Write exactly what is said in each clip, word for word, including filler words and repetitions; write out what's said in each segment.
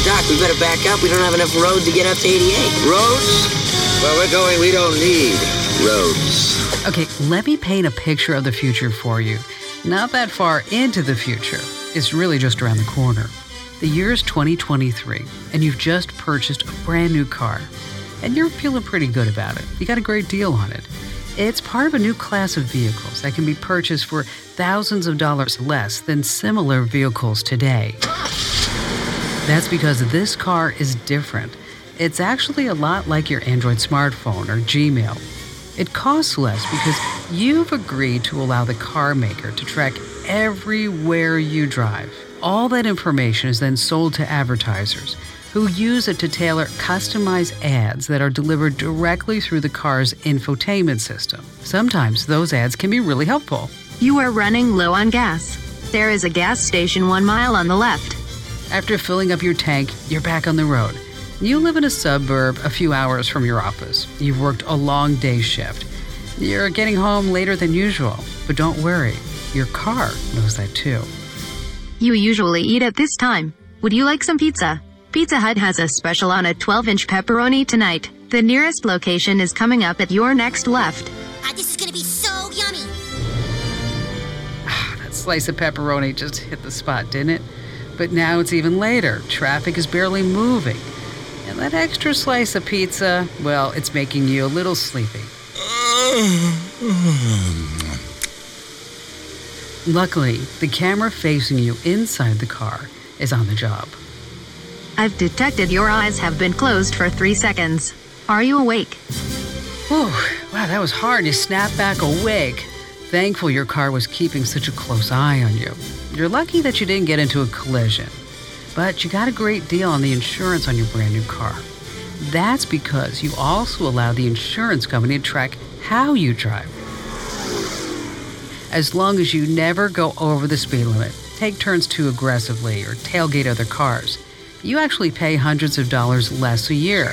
Doc, we better back up. We don't have enough road to get up to eighty-eight. Roads? Where we're going, we don't need roads. Okay, let me paint a picture of the future for you. Not that far into the future. It's really just around the corner. The year's twenty twenty-three, and you've just purchased a brand new car. And you're feeling pretty good about it. You got a great deal on it. It's part of a new class of vehicles that can be purchased for thousands of dollars less than similar vehicles today. That's because this car is different. It's actually a lot like your Android smartphone or Gmail. It costs less because you've agreed to allow the car maker to track everywhere you drive. All that information is then sold to advertisers who use it to tailor customized ads that are delivered directly through the car's infotainment system. Sometimes those ads can be really helpful. You are running low on gas. There is a gas station one mile on the left. After filling up your tank, you're back on the road. You live in a suburb a few hours from your office. You've worked a long day shift. You're getting home later than usual, but don't worry, your car knows that too. You usually eat at this time. Would you like some pizza? Pizza Hut has a special on a twelve-inch pepperoni tonight. The nearest location is coming up at your next left. Ah, this is gonna be so yummy. That slice of pepperoni just hit the spot, didn't it? But now it's even later. Traffic is barely moving. And that extra slice of pizza, well, it's making you a little sleepy. Luckily, the camera facing you inside the car is on the job. I've detected your eyes have been closed for three seconds. Are you awake? Whew, wow, that was hard. You snapped back awake. Thankful your car was keeping such a close eye on you. You're lucky that you didn't get into a collision. But you got a great deal on the insurance on your brand new car. That's because you also allow the insurance company to track how you drive. As long as you never go over the speed limit, take turns too aggressively, or tailgate other cars, you actually pay hundreds of dollars less a year.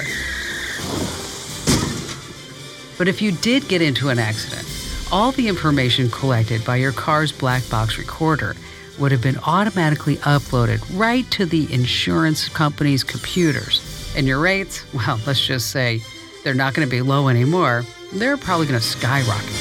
But if you did get into an accident, all the information collected by your car's black box recorder would have been automatically uploaded right to the insurance company's computers. And your rates, well, let's just say they're not going to be low anymore. They're probably going to skyrocket.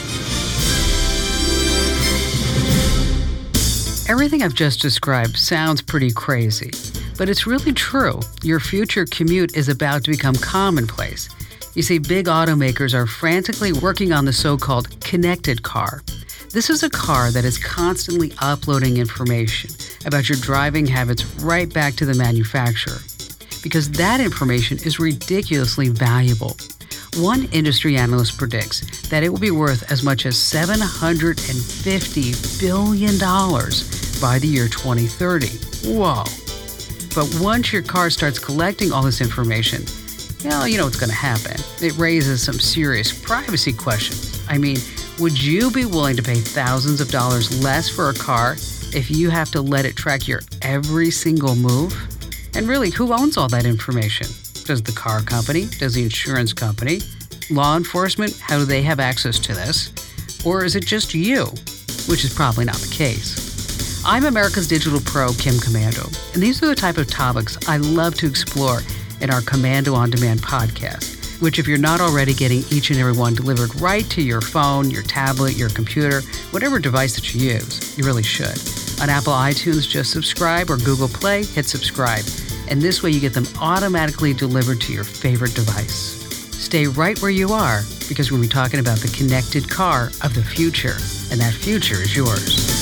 Everything I've just described sounds pretty crazy, but it's really true. Your future commute is about to become commonplace. You see, big automakers are frantically working on the so-called connected car. This is a car that is constantly uploading information about your driving habits right back to the manufacturer, because that information is ridiculously valuable. One industry analyst predicts that it will be worth as much as seven hundred fifty billion dollars by the year twenty thirty. Whoa. But once your car starts collecting all this information, well, you know what's going to happen. It raises some serious privacy questions. I mean, would you be willing to pay thousands of dollars less for a car if you have to let it track your every single move? And really, who owns all that information? Does the car company? Does the insurance company? Law enforcement? How do they have access to this? Or is it just you? Which is probably not the case. I'm America's Digital Pro, Kim Komando, and these are the type of topics I love to explore in our Komando On Demand podcast, which if you're not already getting each and every one delivered right to your phone, your tablet, your computer, whatever device that you use, you really should. On Apple iTunes, just subscribe, or Google Play, hit subscribe. And this way you get them automatically delivered to your favorite device. Stay right where you are, because we'll be talking about the connected car of the future, and that future is yours.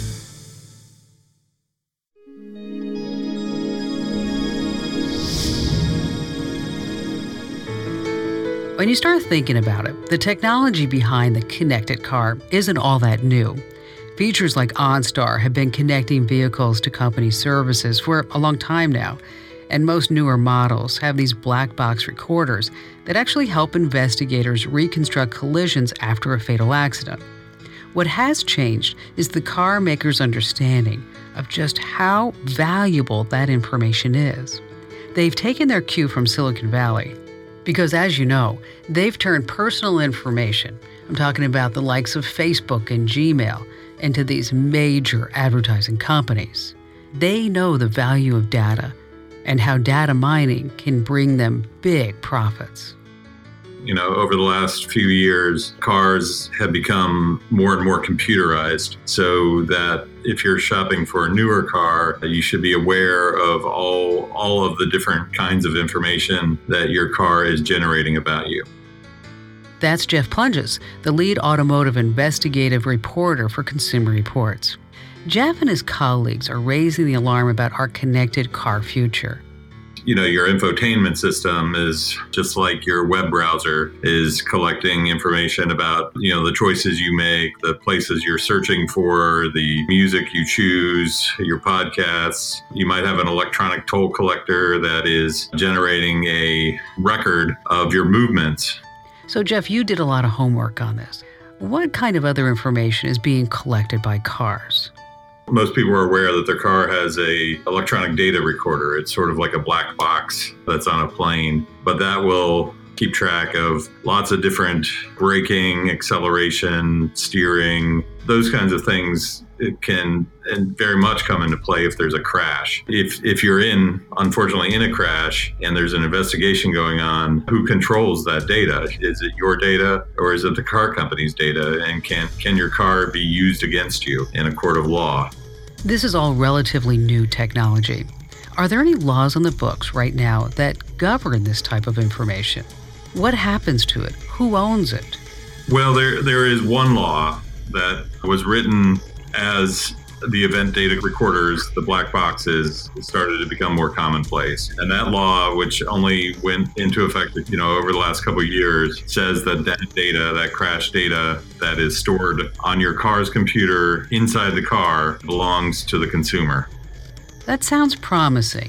When you start thinking about it, the technology behind the connected car isn't all that new. Features like OnStar have been connecting vehicles to company services for a long time now, and most newer models have these black box recorders that actually help investigators reconstruct collisions after a fatal accident. What has changed is the car maker's understanding of just how valuable that information is. They've taken their cue from Silicon Valley, because as you know, they've turned personal information, I'm talking about the likes of Facebook and Gmail, into these major advertising companies. They know the value of data, and how data mining can bring them big profits. You know, over the last few years, cars have become more and more computerized, so that if you're shopping for a newer car, you should be aware of all, all of the different kinds of information that your car is generating about you. That's Jeff Plunges, the lead automotive investigative reporter for Consumer Reports. Jeff and his colleagues are raising the alarm about our connected car future. You know, your infotainment system is just like your web browser is collecting information about, you know, the choices you make, the places you're searching for, the music you choose, your podcasts. You might have an electronic toll collector that is generating a record of your movements. So, Jeff, you did a lot of homework on this. What kind of other information is being collected by cars? Most people are aware that their car has a electronic data recorder. It's sort of like a black box that's on a plane, but that will keep track of lots of different braking, acceleration, steering, those kinds of things. It can and very much come into play if there's a crash. If if you're in, unfortunately, in a crash and there's an investigation going on, who controls that data? Is it your data or is it the car company's data? And can can your car be used against you in a court of law? This is all relatively new technology. Are there any laws on the books right now that govern this type of information? What happens to it? Who owns it? Well, there there is one law that was written as the event data recorders, the black boxes, started to become more commonplace. And that law, which only went into effect, you know, over the last couple of years, says that that data, that crash data that is stored on your car's computer inside the car belongs to the consumer. That sounds promising,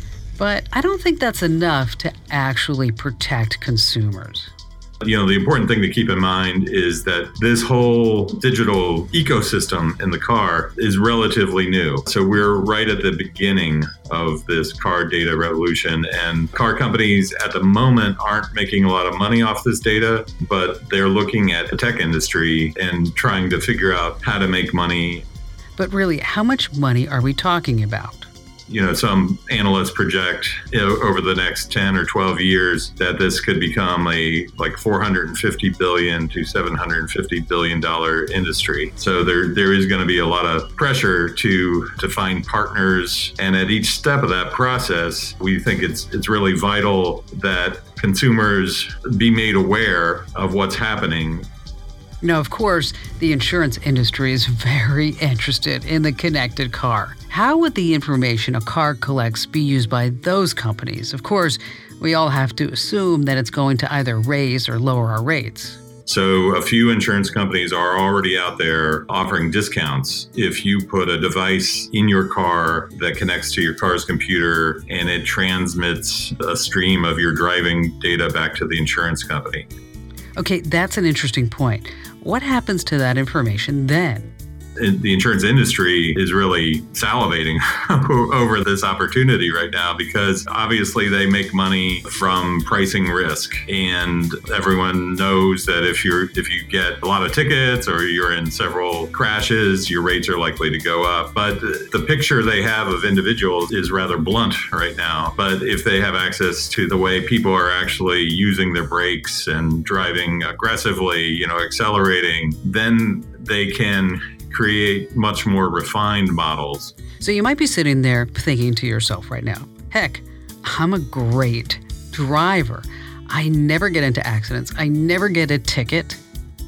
but I don't think that's enough to actually protect consumers. You know, the important thing to keep in mind is that this whole digital ecosystem in the car is relatively new. So we're right at the beginning of this car data revolution, and car companies at the moment aren't making a lot of money off this data, but they're looking at the tech industry and trying to figure out how to make money. But really, how much money are we talking about? You know, some analysts project, you know, over the next ten or twelve years that this could become a like four hundred fifty billion to seven hundred fifty billion dollar industry. So there there is going to be a lot of pressure to to find partners, and at each step of that process, we think it's it's really vital that consumers be made aware of what's happening. Now, of course, the insurance industry is very interested in the connected car. How would the information a car collects be used by those companies? Of course, we all have to assume that it's going to either raise or lower our rates. So a few insurance companies are already out there offering discounts if you put a device in your car that connects to your car's computer and it transmits a stream of your driving data back to the insurance company. Okay, that's an interesting point. What happens to that information then? The insurance industry is really salivating over this opportunity right now because obviously they make money from pricing risk, and everyone knows that if you're if you get a lot of tickets or you're in several crashes, your rates are likely to go up. But the picture they have of individuals is rather blunt right now. But if they have access to the way people are actually using their brakes and driving aggressively, you know, accelerating, then they can create much more refined models. So you might be sitting there thinking to yourself right now, heck, I'm a great driver. I never get into accidents. I never get a ticket.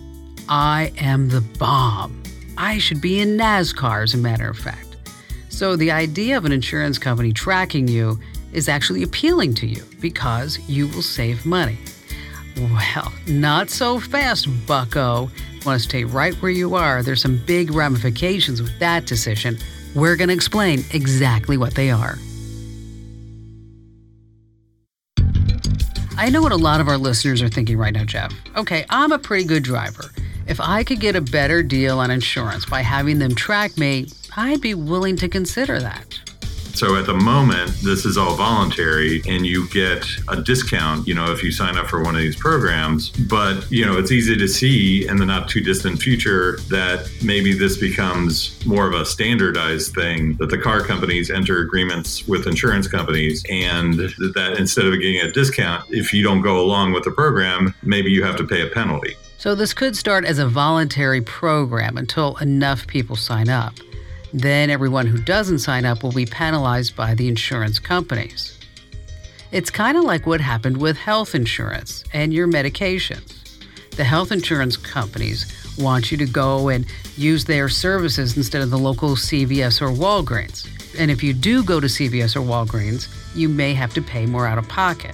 I am the bomb. I should be in NASCAR, as a matter of fact. So the idea of an insurance company tracking you is actually appealing to you because you will save money. Well, not so fast, bucko. Want to stay right where you are. There's some big ramifications with that decision. We're going to explain exactly what they are. I know what a lot of our listeners are thinking right now, Jeff. Okay, I'm a pretty good driver. If I could get a better deal on insurance by having them track me, I'd be willing to consider that. So at the moment, this is all voluntary and you get a discount, you know, if you sign up for one of these programs. But, you know, it's easy to see in the not too distant future that maybe this becomes more of a standardized thing, that the car companies enter agreements with insurance companies, and that instead of getting a discount, if you don't go along with the program, maybe you have to pay a penalty. So this could start as a voluntary program until enough people sign up. Then everyone who doesn't sign up will be penalized by the insurance companies. It's kind of like what happened with health insurance and your medications. The health insurance companies want you to go and use their services instead of the local C V S or Walgreens. And if you do go to C V S or Walgreens, you may have to pay more out of pocket.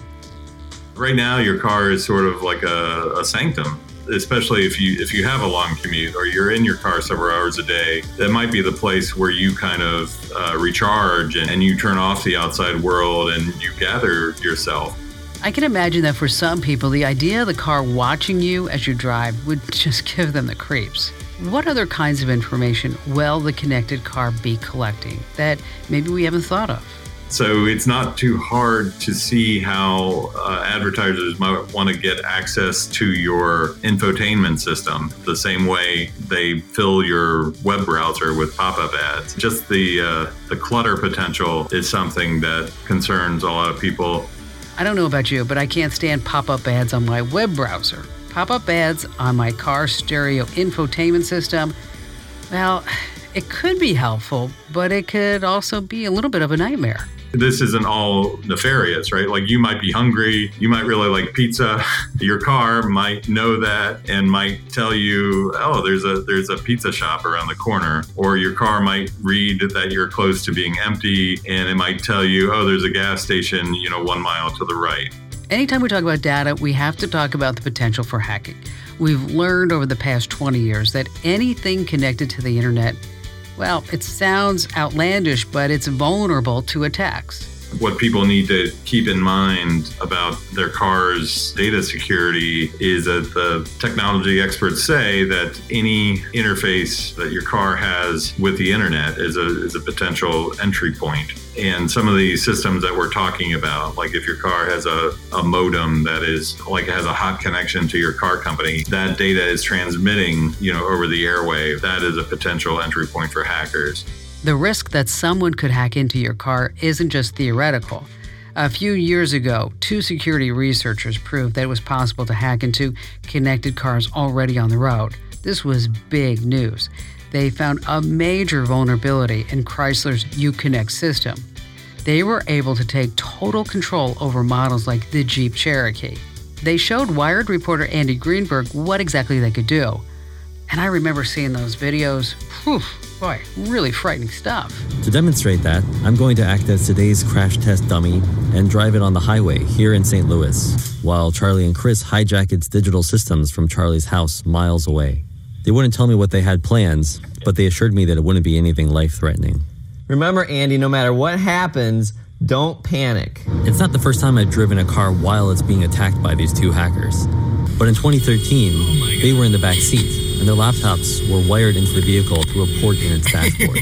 Right now, your car is sort of like a, a sanctum, especially if you if you have a long commute or you're in your car several hours a day. That might be the place where you kind of uh, recharge and, and you turn off the outside world and you gather yourself. I can imagine that for some people, the idea of the car watching you as you drive would just give them the creeps. What other kinds of information will the connected car be collecting that maybe we haven't thought of? So it's not too hard to see how uh, advertisers might want to get access to your infotainment system the same way they fill your web browser with pop-up ads. Just the uh, the clutter potential is something that concerns a lot of people. I don't know about you, but I can't stand pop-up ads on my web browser. Pop-up ads on my car stereo infotainment system, well, it could be helpful, but it could also be a little bit of a nightmare. This isn't all nefarious, right? Like you might be hungry, you might really like pizza. Your car might know that and might tell you, oh, there's a there's a pizza shop around the corner. Or your car might read that you're close to being empty and it might tell you, oh, there's a gas station, you know, one mile to the right. Anytime we talk about data, we have to talk about the potential for hacking. We've learned over the past twenty years that anything connected to the internet, well, it sounds outlandish, but it's vulnerable to attacks. What people need to keep in mind about their car's data security is that the technology experts say that any interface that your car has with the internet is a, is a potential entry point. And some of these systems that we're talking about, like if your car has a, a modem that is like it has a hot connection to your car company, that data is transmitting, you know, over the airwave. That is a potential entry point for hackers. The risk that someone could hack into your car isn't just theoretical. A few years ago, two security researchers proved that it was possible to hack into connected cars already on the road. This was big news. They found a major vulnerability in Chrysler's Uconnect system. They were able to take total control over models like the Jeep Cherokee. They showed Wired reporter Andy Greenberg what exactly they could do. And I remember seeing those videos. Whew, boy, really frightening stuff. To demonstrate that, I'm going to act as today's crash test dummy and drive it on the highway here in Saint Louis, while Charlie and Chris hijack its digital systems from Charlie's house miles away. They wouldn't tell me what they had plans, but they assured me that it wouldn't be anything life-threatening. Remember, Andy, no matter what happens, don't panic. It's not the first time I've driven a car while it's being attacked by these two hackers. But in twenty thirteen, oh they were in the back seat, and their laptops were wired into the vehicle through a port in its dashboard.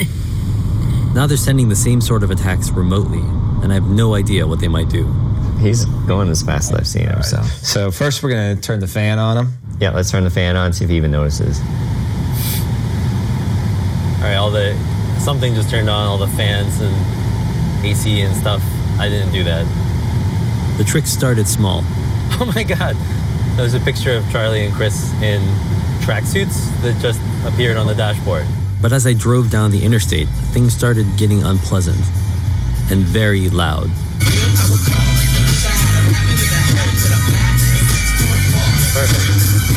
Now they're sending the same sort of attacks remotely, and I have no idea what they might do. He's going as fast as I've seen him, so. So first we're going to turn the fan on him. Yeah, let's turn the fan on, see if he even notices. All right, all the, something just turned on, all the fans and A C and stuff. I didn't do that. The trick started small. Oh my God. There's a picture of Charlie and Chris in tracksuits that just appeared on the dashboard. But as I drove down the interstate, things started getting unpleasant and very loud. Perfect.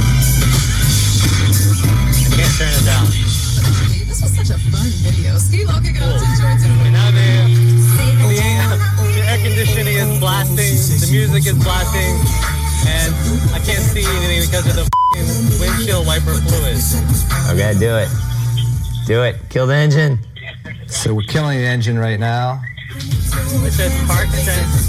I can't turn it down. This was such a fun video. Steve, okay, go to enjoy it. And now the, the, the air conditioning is blasting, the music is blasting, and I can't see anything because of the f***ing windshield wiper fluid. Okay, do it. Do it. Kill the engine. So we're killing the engine right now. It says park sense.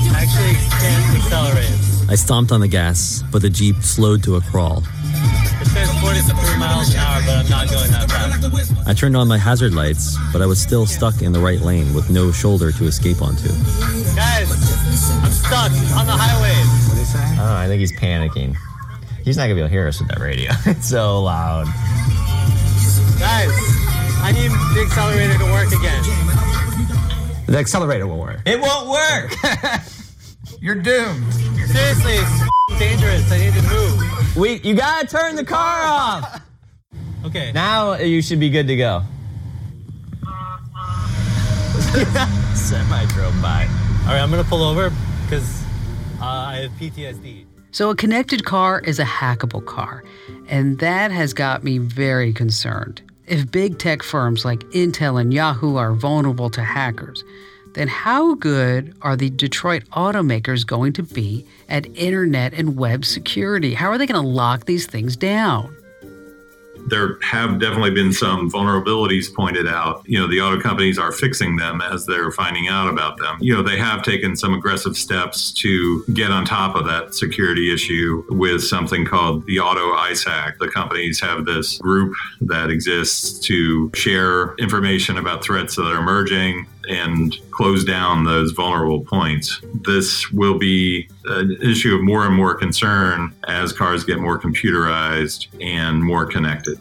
Actually can't accelerate. I stomped on the gas, but the Jeep slowed to a crawl. It's says forty-three miles an hour, but I'm not going that fast. I turned on my hazard lights, but I was still stuck in the right lane with no shoulder to escape onto. Guys, I'm stuck on the highway. What did he say? Oh, I think he's panicking. He's not going to be able to hear us with that radio. It's so loud. Guys, I need the accelerator to work again. The accelerator won't work. It won't work! You're doomed. Seriously, it's dangerous. I need to move. We, you gotta turn the car off. Okay. Now you should be good to go. Semi drove by. All right, I'm gonna pull over because uh, I have P T S D. So a connected car is a hackable car, and that has got me very concerned. If big tech firms like Intel and Yahoo are vulnerable to hackers, then how good are the Detroit automakers going to be at internet and web security? How are they going to lock these things down? There have definitely been some vulnerabilities pointed out. You know, the auto companies are fixing them as they're finding out about them. You know, they have taken some aggressive steps to get on top of that security issue with something called the Auto I SAC. The companies have this group that exists to share information about threats that are emerging and close down those vulnerable points. This will be an issue of more and more concern as cars get more computerized and more connected.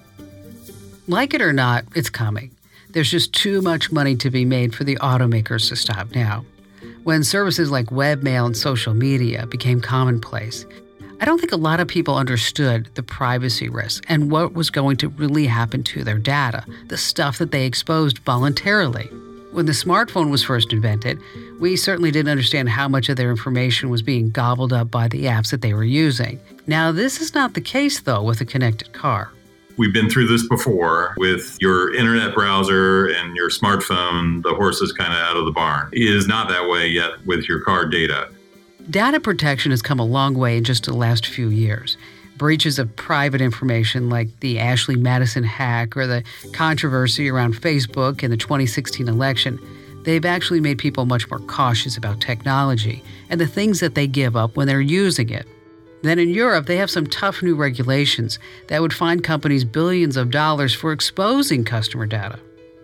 Like it or not, it's coming. There's just too much money to be made for the automakers to stop now. When services like webmail and social media became commonplace, I don't think a lot of people understood the privacy risks and what was going to really happen to their data, the stuff that they exposed voluntarily. When the smartphone was first invented, we certainly didn't understand how much of their information was being gobbled up by the apps that they were using. Now, this is not the case, though, with a connected car. We've been through this before with your internet browser and your smartphone. The horse is kind of out of the barn. It is not that way yet with your car data. Data protection has come a long way in just the last few years. Breaches of private information like the Ashley Madison hack or the controversy around Facebook in the twenty sixteen election, they've actually made people much more cautious about technology and the things that they give up when they're using it. Then in Europe, they have some tough new regulations that would fine companies billions of dollars for exposing customer data.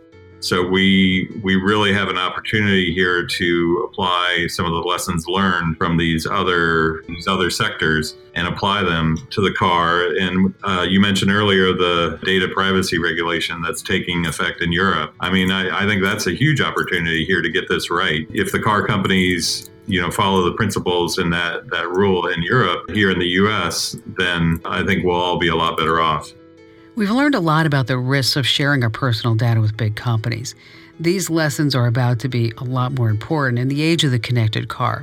So we we really have an opportunity here to apply some of the lessons learned from these other these other sectors and apply them to the car. And uh, you mentioned earlier the data privacy regulation that's taking effect in Europe. I mean, I, I think that's a huge opportunity here to get this right. If the car companies, you know, follow the principles in that, that rule in Europe, here in the U S, then I think we'll all be a lot better off. We've learned a lot about the risks of sharing our personal data with big companies. These lessons are about to be a lot more important in the age of the connected car.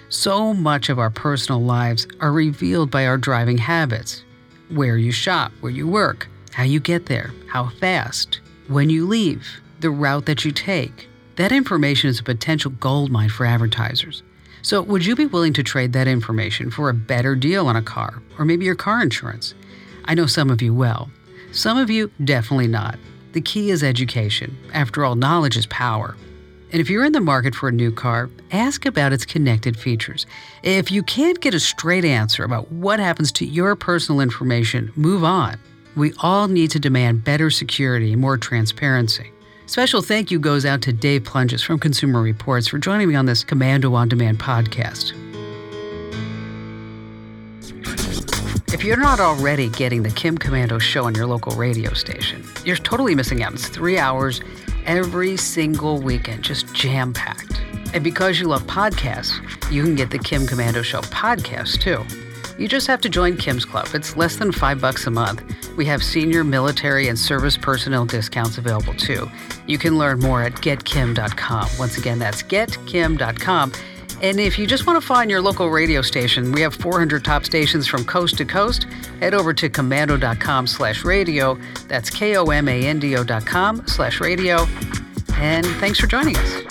So much of our personal lives are revealed by our driving habits. Where you shop, where you work, how you get there, how fast, when you leave, the route that you take. That information is a potential goldmine for advertisers. So would you be willing to trade that information for a better deal on a car, or maybe your car insurance? I know some of you will. Some of you, definitely not. The key is education. After all, knowledge is power. And if you're in the market for a new car, ask about its connected features. If you can't get a straight answer about what happens to your personal information, move on. We all need to demand better security and more transparency. Special thank you goes out to Dave Plunges from Consumer Reports for joining me on this Komando On Demand podcast. If you're not already getting the Kim Komando show on your local radio station, you're totally missing out. It's three hours every single weekend, just jam-packed. And because you love podcasts, you can get the Kim Komando show podcast too. You just have to join Kim's Club. It's less than five bucks a month. We have senior military and service personnel discounts available too. You can learn more at get kim dot com. Once again, that's get kim dot com. And if you just want to find your local radio station, we have four hundred top stations from coast to coast. Head over to komando dot com slash radio. That's K O M A N D O dot com slash radio. And thanks for joining us.